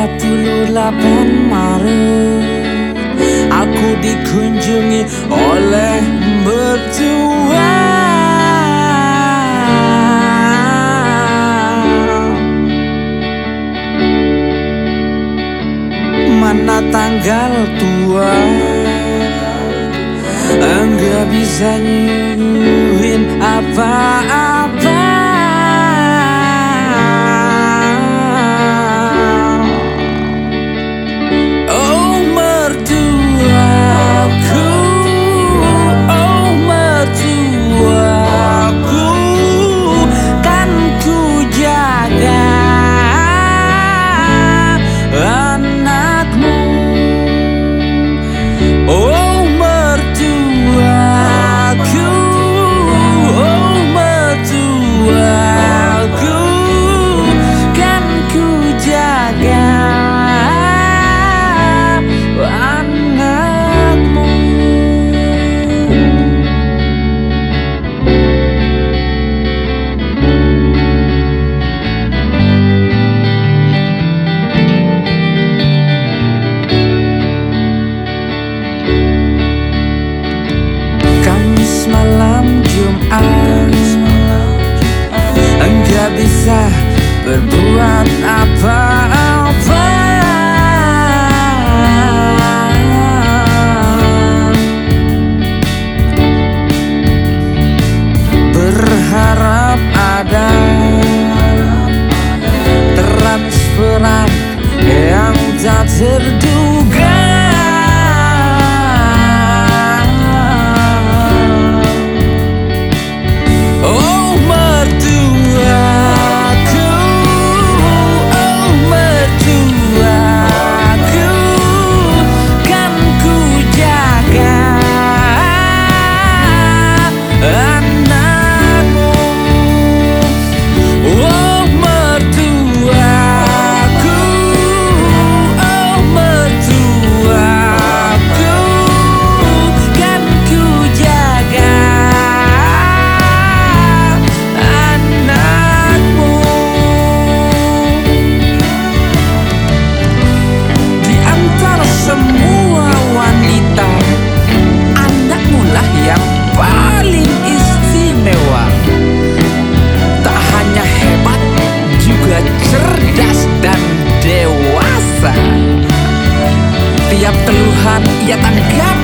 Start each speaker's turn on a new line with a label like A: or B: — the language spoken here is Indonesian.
A: 28 Maret aku dikunjungi oleh mertua. Mana tanggal tua, enggak bisa nyuguhin apa-apa. Oh mertuaku, oh mertuaku, kan ku jaga anakmu. Oh mertuaku, oh mertuaku, kan ku jaga anakmu. Kamis malam Jumat, enggak bisa berbuat apa-apa. Berharap ada transferan yang tak terduga. Oh mertuaku, oh mertuaku, kan ku jaga anakmu. Oh mertuaku, oh mertuaku, kan ku jaga anakmu. Di antara semua wanita, anakmu lah yang paling istimewa. Tak hanya hebat, juga cerdas dan dewasa. Tiap keluhan ia tanggap